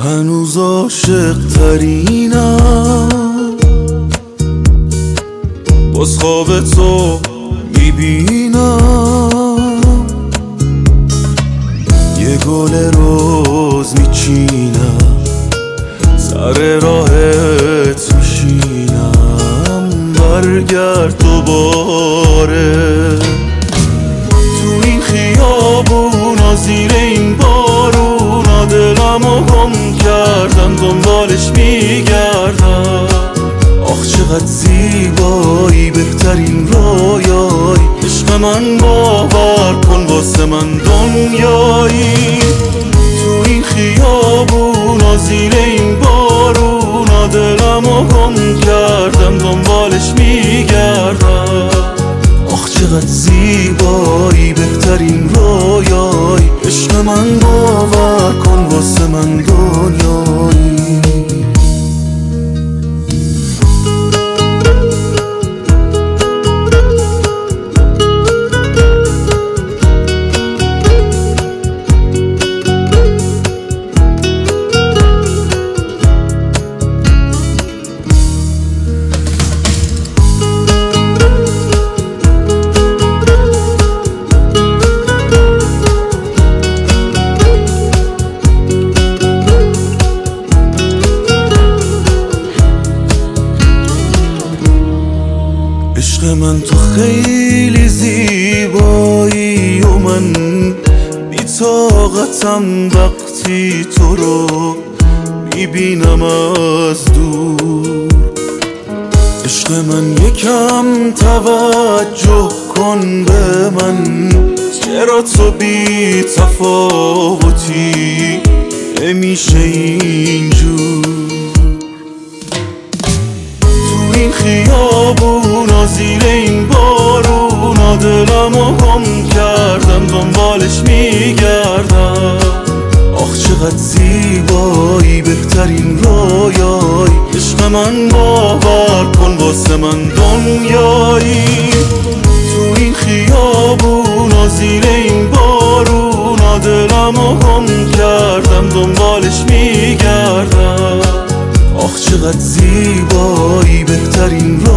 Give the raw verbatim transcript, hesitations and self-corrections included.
هنوز عاشق ترینم، باز خواب تو میبینم، یه گل روز میچینم، سر راهت میشینم، برگرد دوباره تو این خیابونا، زیر این بارونا، دلمو گم کردم دنبالش میگردم. آخ چقدر زیبایی، بهترین رویایی، عشق من باور کن واسه من دنیایی. تو این خیابونا، زیر این بارونا، دلمو گم کردم دنبالش میگردم. آخ چقدر زیبایی، بهترین رویایی، عشق من باور کن واسه من دنیایی. عشق من تو خیلی زیبایی و من بی طاقتم وقتی تو رو میبینم از دور. عشق من یکم توجه کن به من، چرا تو بی تفاوتی نمیشه اینجور. تو این خیابونا، زیر این بارونا، دلمو گم کردم دنبالش میگردم. آخ چقدر زیبایی، بهترین رویایی، عشق من باور کن واسه من دنیایی. تو این خیابونا، زیر این بارونا، دلمو گم کردم دنبالش میگردم. آخ چقدر زیبایی، بهترین